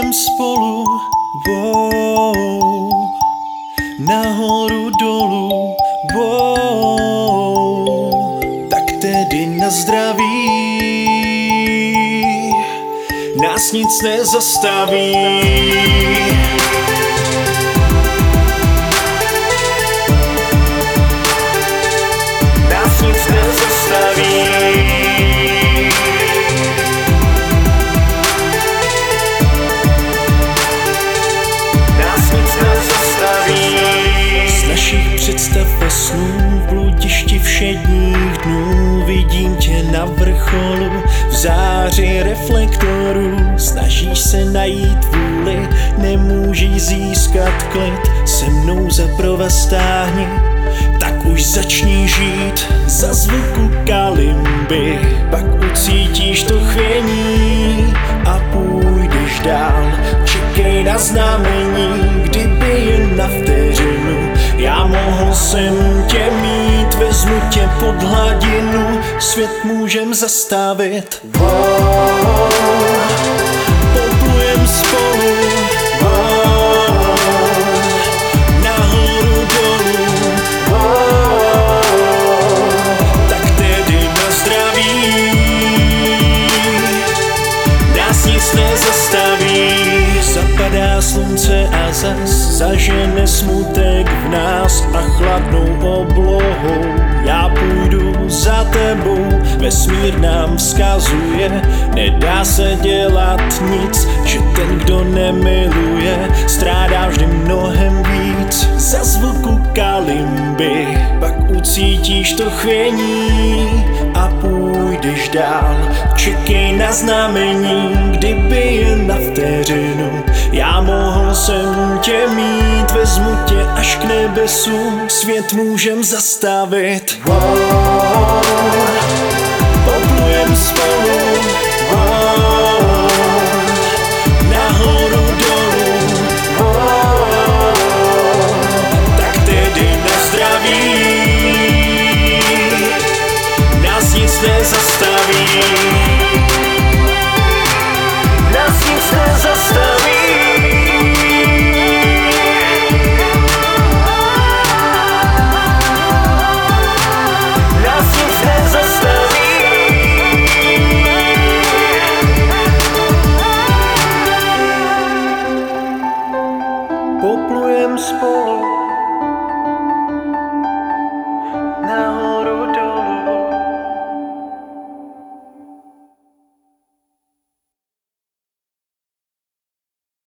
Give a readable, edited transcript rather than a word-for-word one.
Poplujem spolu, wow, nahoru dolů, wow, tak tedy na zdraví, nás nic nezastaví. Nás nic nezastaví. Z našich představ a snů v bludišti všedních dnů vidím tě na vrcholu v záři reflektorů. Snažíš se najít vůli, nemůžeš získat klid. Se mnou za provaz stáhni, tak už začni žít za zvuku kalimby. Pak ucítíš to chvění a půjdeš dál. Čekej na znamení, kdyby jen na vteřinu já mohl jsem tě mít, vezmu tě pod hladinu, svět můžem zastavit. Wow, poplujem spolu, wow, nahoru dolů, wow, tak tedy na zdraví, nás nic nezastaví. Zapadá slunce a zas zažene smutek v nás a chladnou oblohou já půjdu za tebou. Vesmír nám vzkazuje, nedá se dělat nic, že ten, kdo nemiluje, strádá vždy mnohem víc. Za zvuku kalimby pak ucítíš to chvění a půjdeš dál. Čekej na znamení, kdyby jen na vteřinu já mohl jsem tě mít, vezmu tě až k nebesům, svět můžem zastavit. Wow, poplujem spolu.